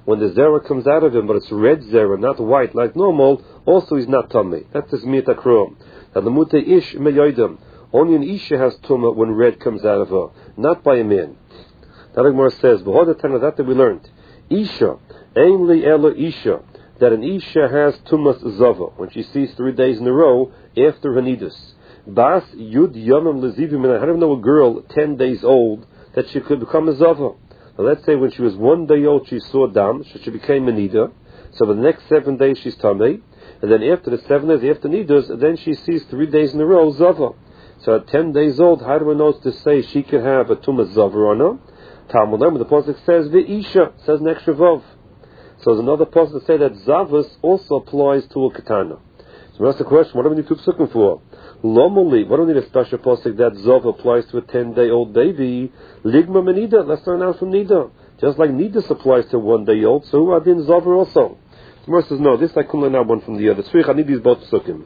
when the zera comes out of him, but it's red zera, not white like normal, also he's not tummy. That's the Zmiyat Akro. Now the Mute Ish Meyodim. Only an Isha has tumah when red comes out of her, not by a man. That Gemara says, that we learned. Isha, ainly Ella Isha, that an Isha has tumas zava, when she sees 3 days in a row after her nidus. Bas Yud Yomim Lezivim, and I don't know a girl 10 days old that she could become a zava. Now let's say when she was 1 day old she saw dam, so she became a nida. So for the next 7 days she's tamei, and then after the 7 days after nidus, then she sees 3 days in a row zava. So at 10 days old, how do we know to say she could have a tumas zava on her? Talmud Lema, the pasuk says Ve'isha, says an extra vav. So there's another pasuk that say that zavas also applies to a katana. So that's the question: what do we need two psukim for? Lomoli, what do we need a special pasuk that zav applies to a 10-day-old baby? Ligma menida, let's learn out from nida. Just like nidus applies to a 1-day-old, so who adin zav also? The Gemara says no. This I couldn't learn out one from the other. Tzrich, I need these both psukim.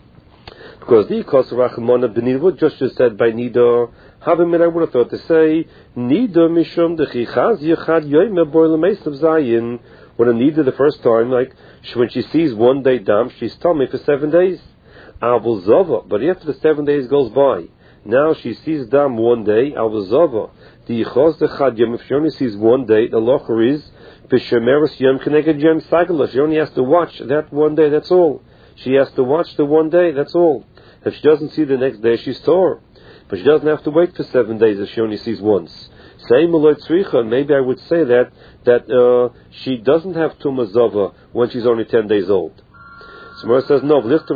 Because the Kos Rachmana Benida just said by Nida, Havim, I would have thought to say, Nida Mishum Dechichaz Yechad Yoime Boil Mesav Zayin. When a Nida the first time, like when she sees 1 day dam, she's tummy for 7 days. Abul Zava, but after the 7 days goes by, now she sees dam 1 day, Abul Zava. The Yichaz Dechad Yom, if she only sees 1 day, the locher is Bishemeris Yom Keneged Yom Sagala. She only has to watch that 1 day, that's all. She has to watch the 1 day, that's all. If she doesn't see the next day, she's tore. But she doesn't have to wait for 7 days if she only sees once. Same Malot Tzricha, maybe I would say that she doesn't have Tumah Zava when she's only 10 days old. So Mara says, no, let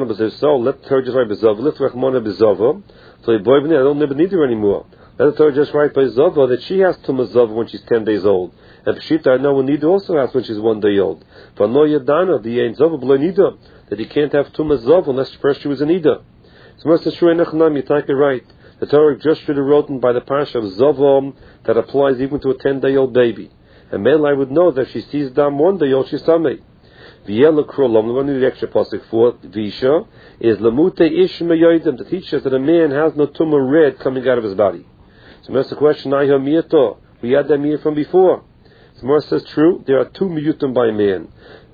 her just write Bezava, let Rachmona Bezava, so I don't never need her anymore. Let her just write by Zava that she has Tumah Zava when she's 10 days old. And Pshita, I know Nida also has when she's 1 day old. But no Yadana, the Ein Zava, B'lo Nida, that you can't have Tumah Zav unless first she was an Ida. So Moshe says, Shrei Nechanam, you take it right. The Torah just should have written by the Pasha of Zavom that applies even to a 10-day-old baby. And male I would know that if she sees dam 1 day old, she's tamei. V'yela krolom, the one who the extra pasuk for Visha is Lamute Ish Meyodim, to teach us that a man has no Tumah red coming out of his body. So that's the question, I hear Miyato. We had that Miyah from before. So Moshe says, true, there are 2 Miyutim by a man.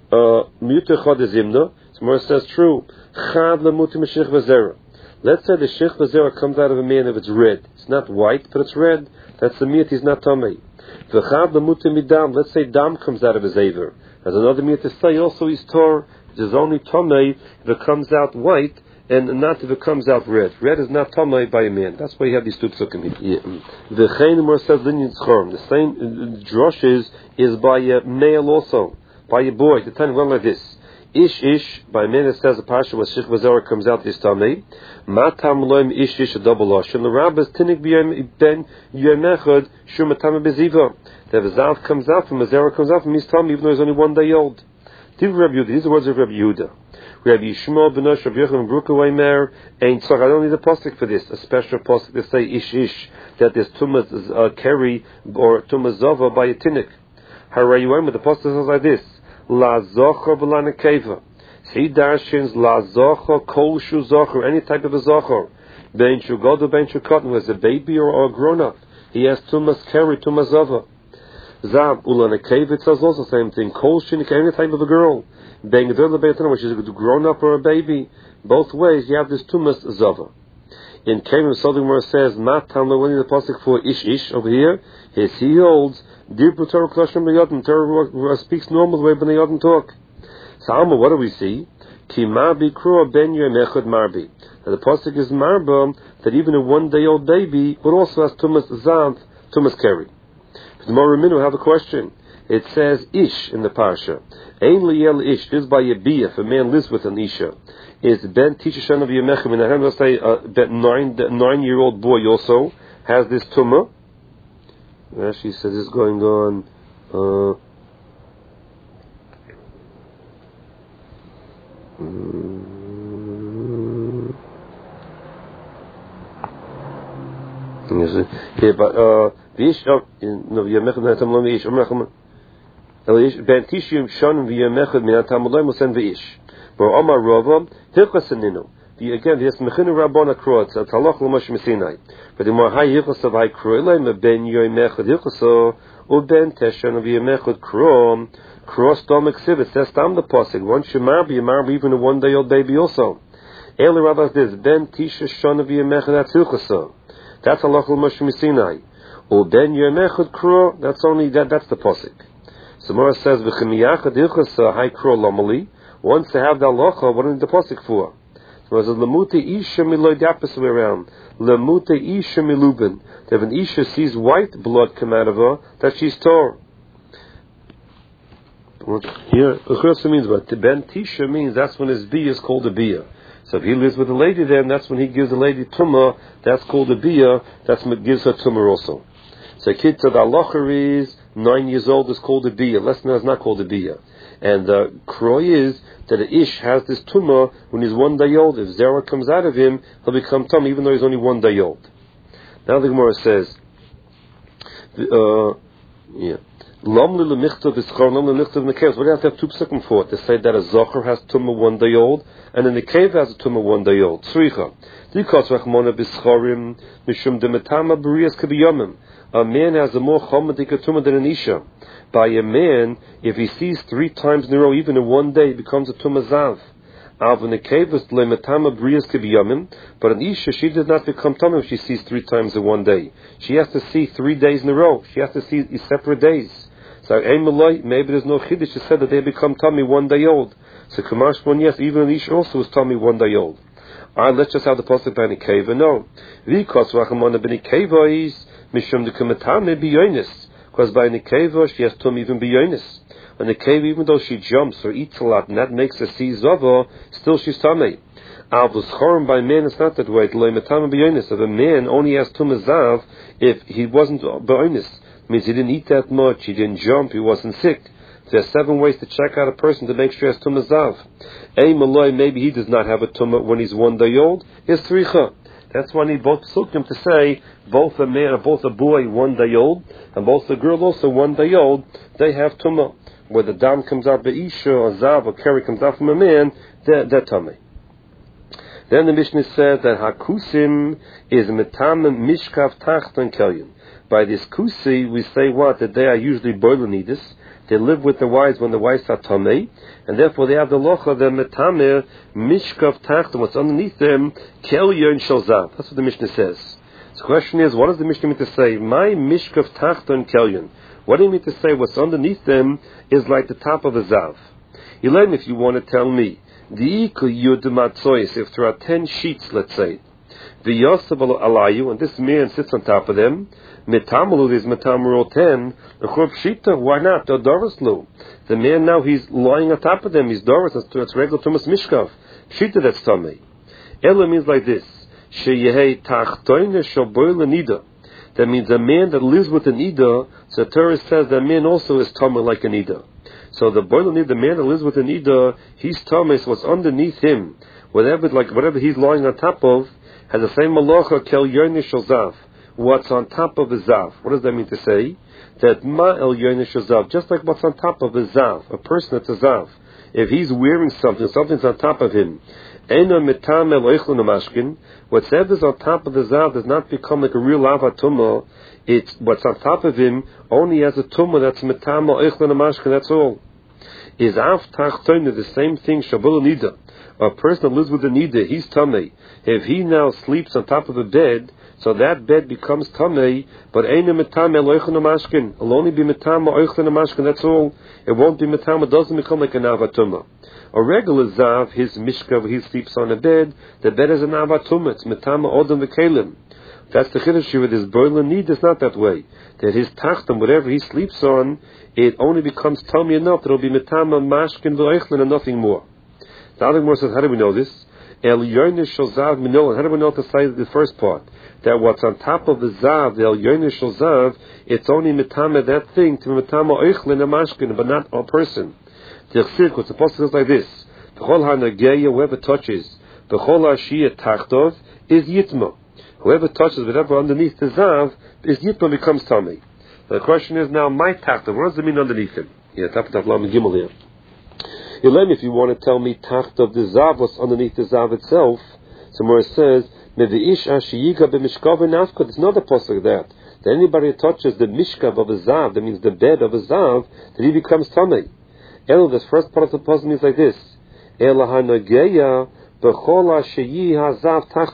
Miyut Echad is Imna. Gemara says true. Chad lemutim shich v'zera. Let's say the shich v'zera comes out of a man if it's red. It's not white, but it's red. That's the miyat. He's not tamei. V'chad lemutim midam. Let's say dam comes out of his aver. There's another miyat to say also he's tor. It is only tamei if it comes out white and not if it comes out red. Red is not tamei by a man. That's why you have these two psukim here. The Chaim Gemara says linyan tzchorim. The same drosh is by a male also, by a boy. The time went like this. Ish, by a man it says a pasha where Shich Vazara comes out this tamei. Matam loim ish a double losh. And the rabbis tinik ben yemechad shumatam beziva. The Vazav comes out from Vazara comes out from his tamei even though he's only 1 day old. These are the words of Rabbi Yehuda. Rabbi Yishmael ben Osh, Rabbi Yochanan ben Bruka Weimer, and so I don't need a postic for this, a special postic to say ish, that there's tumah keri or tumah zava by a tinik. Harayuim, the postic says like this. La zocher v'la nekeva. He darshins la zocher kol shu zocher, any type of a zocher. Ben shu godu ben shu cotton, was a baby or a grown up. He has tumas keri, tumas zava. Zab ula nekeva, it says also the same thing. Kol shu nekeva, any type of a girl. Ben gedol beitana, which is a grown up or a baby. Both ways you have this tumas zava. In Kevin Southern where it says Matam lo, when the pasuk for ish over here, he holds Dibru Torah Kloshim B'Yodin. Torah speaks normal the way B'nai Yodin talk. So Alma, what do we see? Ki marbi krua ben yemechad marbi. Now the pasuk is marba that even a 1 day old baby would also has tumas zav, tumas keri. The Moraminu have a question. It says ish in the parsha. Ein liyel ish. This is by a bia. If a man lives with an isha, is ben tisha shan of yemechim. And I have to say that 9-year-old boy also has this tumah. Rashi says it's going on. Yeah, but the ish no yemechim na tamlom the ish umrachim ben tishim shanim v'yemechim min tamlom musen the ish. But Omar Rava hilchaseninu. Again, there's mechinu rabbana kroat talach l'mosh mesinai. But the more high hilchas of high kroilay me ben yoymechad hilchaso Uben teshan v'yemechud krom. Cross stomach siv. It says tam the pasuk. Once you marry even a 1 day old baby also. Eli Rabbas this ben tisha shana v'yemechud atzilchasa. That's halachah l'Moshe Sinai. Uben yemechud kro. That's only that. That's the pasuk. So Mora says v'chemiyachad ilchasa hay kro lomali. Once they have the halacha, what is the pasuk for? So it says lemute isha miloy the opposite way around. Lemute isha milubin. That when isha sees white blood come out of her, that she's tor. Here, Uchrasa means what? Ben Tisha means that's when his bia is called a bia. So if he lives with a lady then, that's when he gives the lady tumah, that's called a bia, that's what gives her tumah also. So a kid to the halacha is 9 years old is called a bia, less than that is not called a bia. And the kroy is that the ish has this tumah when he's 1 day old. If zera comes out of him, he'll become tum even though he's only 1 day old. Now the Gemara says, Lam li lemichtav v'schar, lam li lemichtav nekev. What do you have to have two psukim for it? To say that a zocher has tumah 1 day old, and a nekev has a tumah 1 day old. Tzricha. Dikas rachmona b'scharim, mishum demetama b'riyas k'biyomim. A man has a more chomadik tumah than an isha. By a man, if he sees 3 times in a row, even in 1 day, it becomes a tumah zav. But an isha, she does not become tumah if she sees 3 times in 1 day. She has to see 3 days in a row. She has to see separate days. So maybe there's no chiddush to say that they become tummy 1 day old. So Kamash one, yes, even an isha also is tummy 1 day old. Alright, let's just have the pasuk by Nikeva. No. Because by Nikeva she has tummy even b'yonis. And the cave, even though she jumps or eats a lot, and that makes her see zava, still she's tamei. Al-B'schorim by man, it's not that way. If a man only has tumah zav, if he wasn't b'onis, means he didn't eat that much, he didn't jump, he wasn't sick. There are 7 ways to check out a person to make sure he has tumah zav. Maloi, maybe he does not have a tumah when he's 1 day old, is tzricha. That's why I need both psukim to say both a man or both a boy 1 day old, and both a girl also 1 day old, they have tumah. Where the dam comes out by isha or zav or keri comes out from a man, they're tummy. Then the Mishnah says that hakusim is metam mishkav tachton kelyon. By this kusi, we say what? That they are usually boilanidis. They live with the wives when the wives are tummy, and therefore they have the locha, the metamir mishkav tachton. What's underneath them, kelyon shel zav. That's what the Mishnah says. So the question is, what does the Mishnah mean to say? My mishkav tachton kelyon. What do you mean to say what's underneath them is like the top of a zav? Elaine, if you want to tell me, if there are 10 sheets, let's say, and this man sits on top of them, is 10, why not? The man now, he's lying on top of them, he's doris, that's regular Tumas Mishkav. Shita, that's Tamei. Ela means like this, that means a man that lives with an Ida, so Torah says that man also is Tameh like an Ida. So the man that lives with an Ida, he's Tameh, so what's underneath him, whatever he's lying on top of, has the same malacha kel yonish shel zav. What's on top of a zav? What does that mean to say? That ma el yonish shel zav, just like what's on top of a zav, a person that's a zav. If he's wearing something, something's on top of him. Whatever's on top of the zav does not become like a real avatumah. It's what's on top of him only has a tumah that's metama oichlin amashkin. That's all. Is av tachtoina the same thing? Shabul nida. A person that lives with a nida, he's tamei. If he now sleeps on top of a bed, so that bed becomes tamei, but ain't a metama oichlin amashkin. It'll only be metama oichlin amashkin. That's all. It won't be metama. It doesn't become like an avatumah. A regular zav, his mishkav, he sleeps on a bed. The bed is an avatumah. It's metama odom v'kelim. That's the chiddush with his boiling need. It's not that way. That his tachtam, whatever he sleeps on, it only becomes tummy enough that it'll be metama mashkin v'oichlin and nothing more. The other more says, how do we know this? El yonish shel zav minolan. How do we know to say the first part? That what's on top of the zav, the el yonish shel zav, it's only metama that thing to metama oichlin and mashkin, but not a person. The chsir, what's supposed to look like this: B'chol ha'nageya, whoever touches, b'chol ha'shiyah tachtov, is yitma. Whoever touches whatever underneath the zav, is yitma, becomes tummy. The question is now, my tachtov, what does it mean underneath him? Tachtov lam gimel here. Elaine, if you want to tell me tachtov the zav, what's underneath the zav itself, somewhere it says, mevi'ish ashiyiga b'mishkav nafka. There's another pasuk of that. that anybody who touches the mishkav of a zav, that means the bed of a zav, that he becomes tamei. This first part of the puzzle means like this: Ela hanogeya b'chol sheyi hazav